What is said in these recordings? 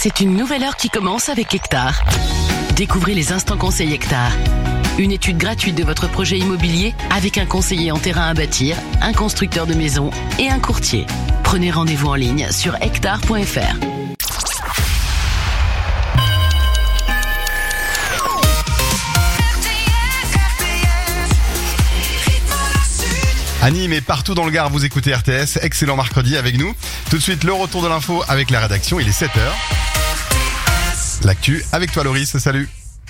C'est une nouvelle heure qui commence avec Hectare. Découvrez les instants conseils Hectare. Une étude gratuite de votre projet immobilier avec un conseiller en terrain à bâtir, un constructeur de maisons et un courtier. Prenez rendez-vous en ligne sur hectare.fr. À Nîmes et partout dans le Gard, vous écoutez RTS. Excellent mercredi avec nous. Tout de suite, le retour de l'info avec la rédaction. Il est 7h. L'actu avec toi, Loris. Salut.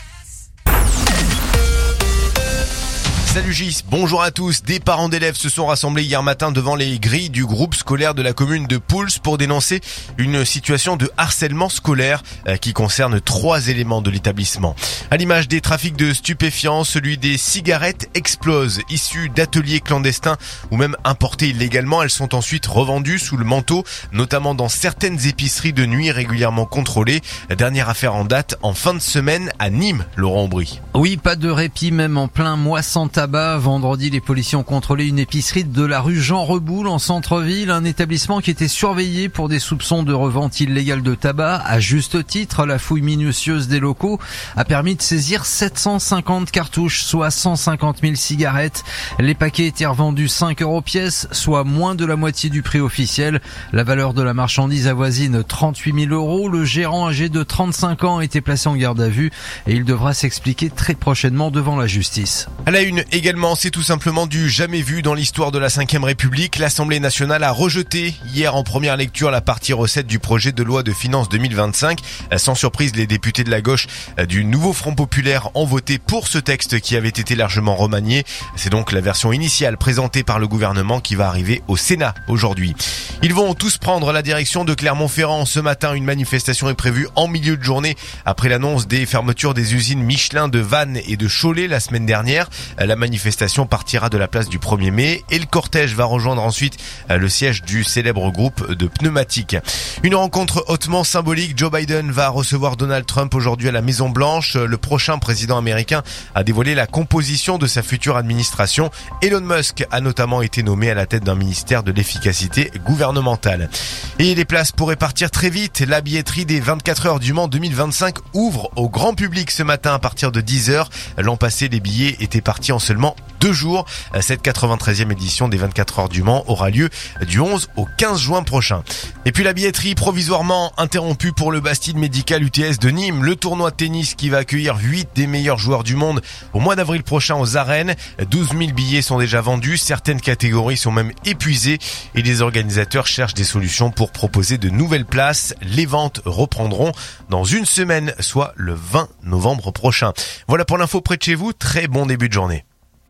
Salut Gis, bonjour à tous. Des parents d'élèves se sont rassemblés hier matin devant les grilles du groupe scolaire de la commune de Pouls pour dénoncer une situation de harcèlement scolaire qui concerne 3 éléments de l'établissement. À l'image des trafics de stupéfiants, celui des cigarettes explose. Issues d'ateliers clandestins ou même importées illégalement, elles sont ensuite revendues sous le manteau, notamment dans certaines épiceries de nuit régulièrement contrôlées. Dernière affaire en date en fin de semaine à Nîmes, Laurent Aubry. Oui, pas de répit même en plein mois sans tabac. Vendredi, les policiers ont contrôlé une épicerie de la rue Jean Reboul en centre-ville, un établissement qui était surveillé pour des soupçons de revente illégale de tabac. À juste titre, la fouille minutieuse des locaux a permis de saisir 750 cartouches, soit 150 000 cigarettes. Les paquets étaient revendus 5 € pièce, soit moins de la moitié du prix officiel. La valeur de la marchandise avoisine 38 000 €. Le gérant âgé de 35 ans a été placé en garde à vue et il devra s'expliquer très prochainement devant la justice. À la une également, c'est tout simplement du jamais vu dans l'histoire de la 5e République. L'Assemblée nationale a rejeté hier en première lecture la partie recette du projet de loi de finances 2025. Sans surprise, les députés de la gauche du nouveau Front populaire ont voté pour ce texte qui avait été largement remanié. C'est donc la version initiale présentée par le gouvernement qui va arriver au Sénat aujourd'hui. Ils vont tous prendre la direction de Clermont-Ferrand. Ce matin, une manifestation est prévue en milieu de journée après l'annonce des fermetures des usines Michelin de Vannes et de Cholet la semaine dernière. La manifestation partira de la place du 1er mai et le cortège va rejoindre ensuite le siège du célèbre groupe de pneumatiques. Une rencontre hautement symbolique. Joe Biden va recevoir Donald Trump aujourd'hui à la Maison Blanche. Le prochain président américain a dévoilé la composition de sa future administration. Elon Musk a notamment été nommé à la tête d'un ministère de l'efficacité gouvernementale. Et les places pourraient partir très vite. La billetterie des 24 heures du Mans 2025 ouvre au grand public ce matin à partir de 10h. L'an passé, les billets étaient partis en seulement 2 jours. Cette 93e édition des 24 heures du Mans aura lieu du 11 au 15 juin prochain. Et puis la billetterie provisoirement interrompue pour le Bastide Médical UTS de Nîmes, le tournoi de tennis qui va accueillir 8 des meilleurs joueurs du monde au mois d'avril prochain aux arènes. 12 000 billets sont déjà vendus, certaines catégories sont même épuisées et les organisateurs cherchent des solutions pour proposer de nouvelles places. Les ventes reprendront dans une semaine, soit le 20 novembre prochain. Voilà pour l'info près de chez vous, très bon début de journée.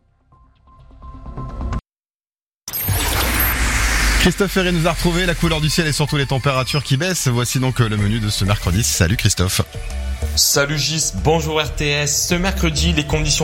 Christophe Ferré nous a retrouvé, la couleur du ciel et surtout les températures qui baissent. Voici donc le menu de ce mercredi. Salut Christophe. Salut Gis, bonjour RTS. Ce mercredi, les conditions